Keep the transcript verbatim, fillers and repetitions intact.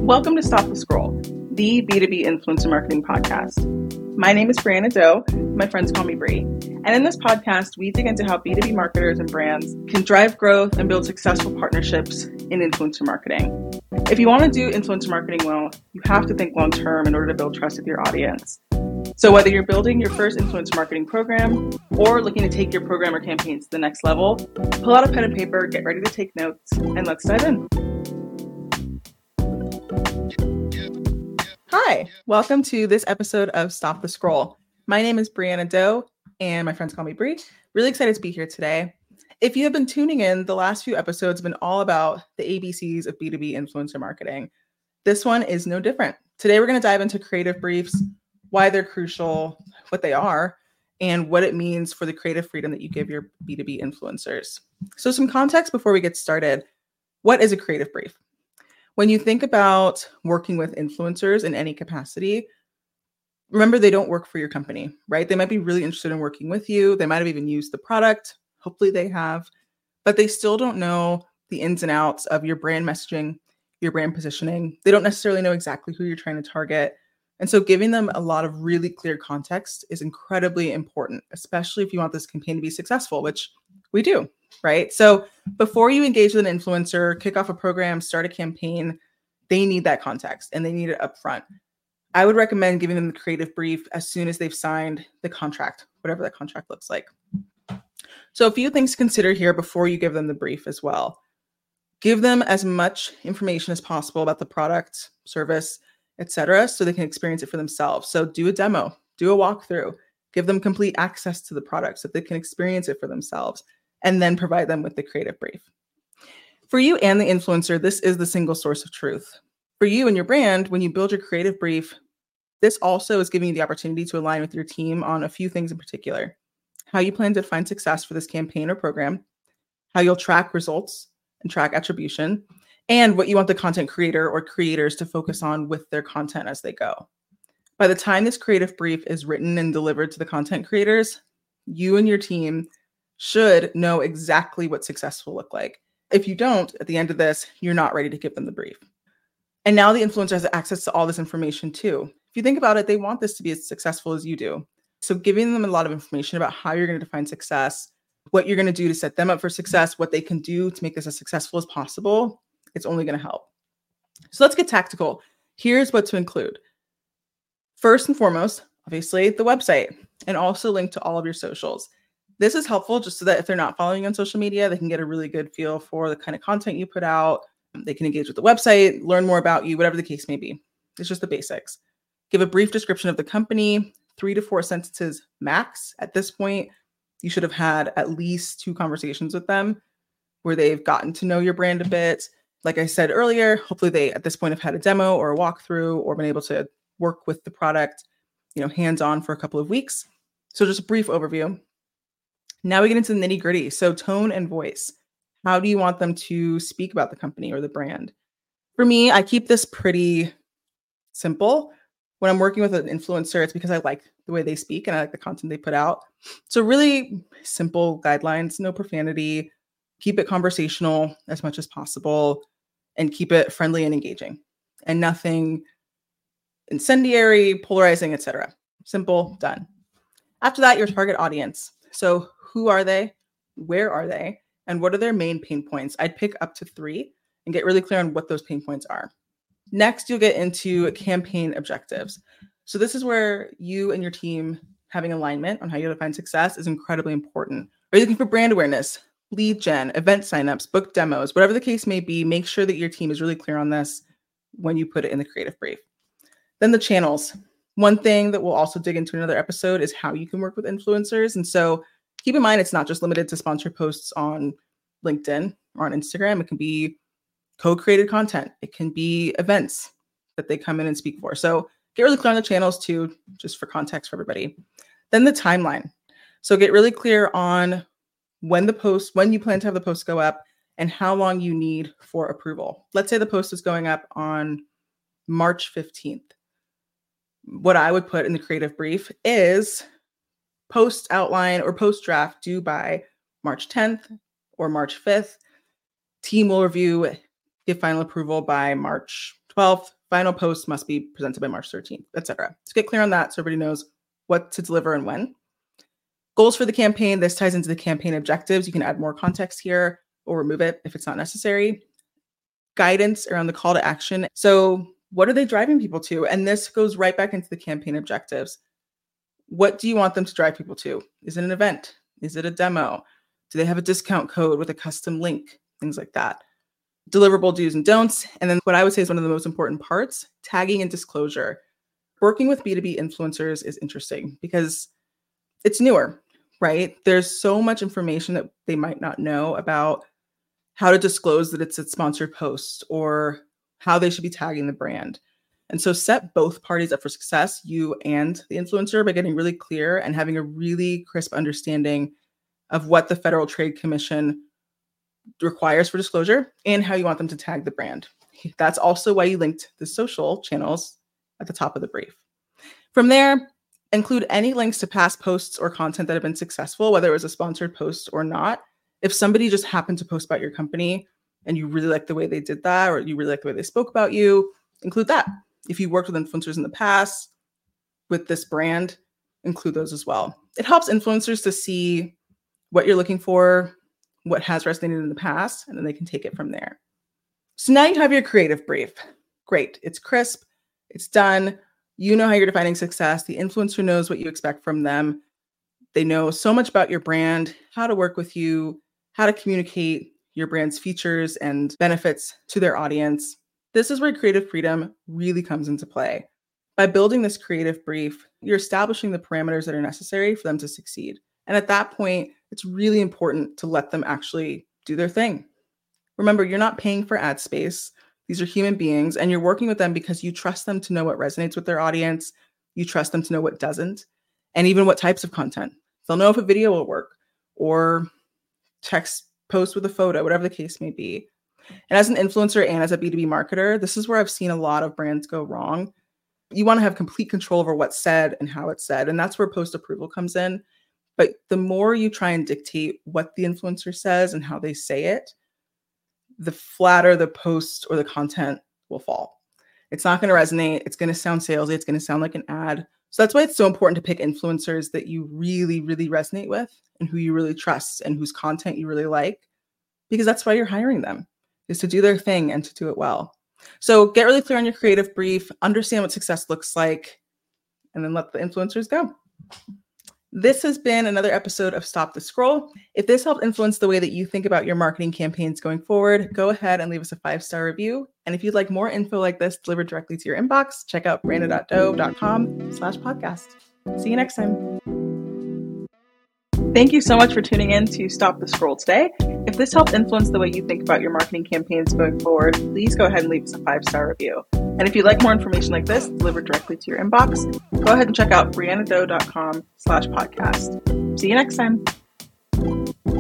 Welcome to Stop the Scroll, the B two B influencer marketing podcast. My name is Brianna Doe. My friends call me Brie. And in this podcast, we dig into how B two B marketers and brands can drive growth and build successful partnerships in influencer marketing. If you want to do influencer marketing well, you have to think long term in order to build trust with your audience. So whether you're building your first influencer marketing program or looking to take your program or campaign to the next level, pull out a pen and paper, get ready to take notes, and let's dive in. Hi, welcome to this episode of Stop the Scroll. My name is Brianna Doe, and my friends call me Brie. Really excited to be here today. If you have been tuning in, the last few episodes have been all about the A B Cs of B two B influencer marketing. This one is no different. Today, we're going to dive into creative briefs, why they're crucial, what they are, and what it means for the creative freedom that you give your B two B influencers. So some context before we get started. What is a creative brief? When you think about working with influencers in any capacity, remember they don't work for your company, right? They might be really interested in working with you. They might have even used the product. Hopefully they have, but they still don't know the ins and outs of your brand messaging, your brand positioning. They don't necessarily know exactly who you're trying to target. And so giving them a lot of really clear context is incredibly important, especially if you want this campaign to be successful, which we do, right? So before you engage with an influencer, kick off a program, start a campaign, they need that context and they need it up front. I would recommend giving them the creative brief as soon as they've signed the contract, whatever that contract looks like. So a few things to consider here before you give them the brief as well. Give them as much information as possible about the product, service, et cetera, so they can experience it for themselves. So do a demo, do a walkthrough, give them complete access to the product so they can experience it for themselves, and then provide them with the creative brief. For you and the influencer, this is the single source of truth. For you and your brand, when you build your creative brief, this also is giving you the opportunity to align with your team on a few things in particular. How you plan to find success for this campaign or program, how you'll track results and track attribution, and what you want the content creator or creators to focus on with their content as they go. By the time this creative brief is written and delivered to the content creators, you and your team should know exactly what success will look like. If you don't, at the end of this, you're not ready to give them the brief. And now the influencer has access to all this information too. If you think about it, they want this to be as successful as you do. So giving them a lot of information about how you're going to define success, what you're going to do to set them up for success, what they can do to make this as successful as possible, it's only going to help. So let's get tactical. Here's what to include. First and foremost, obviously, the website, and also link to all of your socials. This is helpful just so that if they're not following you on social media, they can get a really good feel for the kind of content you put out. They can engage with the website, learn more about you, whatever the case may be. It's just the basics. Give a brief description of the company, three to four sentences max. At this point, you should have had at least two conversations with them where they've gotten to know your brand a bit. Like I said earlier, hopefully they at this point have had a demo or a walkthrough or been able to work with the product, you know, hands-on for a couple of weeks. So just a brief overview. Now we get into the nitty gritty. So tone and voice. How do you want them to speak about the company or the brand? For me, I keep this pretty simple. When I'm working with an influencer, it's because I like the way they speak and I like the content they put out. So really simple guidelines, no profanity, keep it conversational as much as possible, and keep it friendly and engaging, and nothing incendiary, polarizing, et cetera. Simple, done. After that, your target audience. So who are they? Where are they? And what are their main pain points? I'd pick up to three and get really clear on what those pain points are. Next, you'll get into campaign objectives. So this is where you and your team having alignment on how you define success is incredibly important. Are you looking for brand awareness, lead gen, event signups, book demos, whatever the case may be? Make sure that your team is really clear on this when you put it in the creative brief. Then the channels. One thing that we'll also dig into another episode is how you can work with influencers. And so keep in mind, it's not just limited to sponsored posts on LinkedIn or on Instagram. It can be co-created content. It can be events that they come in and speak for. So get really clear on the channels too, just for context for everybody. Then the timeline. So get really clear on when the post, when you plan to have the post go up and how long you need for approval. Let's say the post is going up on March fifteenth. What I would put in the creative brief is post outline or post draft due by March tenth or March fifth. Team will review, give final approval by March twelfth, Final post must be presented by March thirteenth, et cetera. So get clear on that so everybody knows what to deliver and when. Goals for the campaign. This ties into the campaign objectives. You can add more context here or remove it if it's not necessary. Guidance around the call to action. So what are they driving people to? And this goes right back into the campaign objectives. What do you want them to drive people to? Is it an event? Is it a demo? Do they have a discount code with a custom link? Things like that. Deliverable do's and don'ts. And then what I would say is one of the most important parts, tagging and disclosure. Working with B two B influencers is interesting because it's newer, right? There's so much information that they might not know about how to disclose that it's a sponsored post or how they should be tagging the brand. And so set both parties up for success, you and the influencer, by getting really clear and having a really crisp understanding of what the Federal Trade Commission requires for disclosure and how you want them to tag the brand. That's also why you linked the social channels at the top of the brief. From there, include any links to past posts or content that have been successful, whether it was a sponsored post or not. If somebody just happened to post about your company and you really like the way they did that, or you really like the way they spoke about you, include that. If you worked with influencers in the past with this brand, include those as well. It helps influencers to see what you're looking for, what has resonated in the past, and then they can take it from there. So now you have your creative brief. Great. It's crisp. It's done. You know how you're defining success. The influencer knows what you expect from them. They know so much about your brand, how to work with you, how to communicate your brand's features and benefits to their audience. This is where creative freedom really comes into play. By building this creative brief, you're establishing the parameters that are necessary for them to succeed. And at that point, it's really important to let them actually do their thing. Remember, you're not paying for ad space. These are human beings, and you're working with them because you trust them to know what resonates with their audience. You trust them to know what doesn't, and even what types of content. They'll know if a video will work or text post with a photo, whatever the case may be. And as an influencer and as a B two B marketer, this is where I've seen a lot of brands go wrong. You want to have complete control over what's said and how it's said, and that's where post-approval comes in. But the more you try and dictate what the influencer says and how they say it, the flatter the post or the content will fall. It's not going to resonate. It's going to sound salesy. It's going to sound like an ad. So that's why it's so important to pick influencers that you really, really resonate with and who you really trust and whose content you really like, because that's why you're hiring them, is to do their thing and to do it well. So get really clear on your creative brief, understand what success looks like, and then let the influencers go. This has been another episode of Stop the Scroll. If this helped influence the way that you think about your marketing campaigns going forward, go ahead and leave us a five-star review. And if you'd like more info like this delivered directly to your inbox, check out brianna.doe.com slash podcast. See you next time. Thank you so much for tuning in to Stop the Scroll today. If this helped influence the way you think about your marketing campaigns going forward, please go ahead and leave us a five-star review. And if you'd like more information like this delivered directly to your inbox, go ahead and check out brianna doe.com slash podcast. See you next time.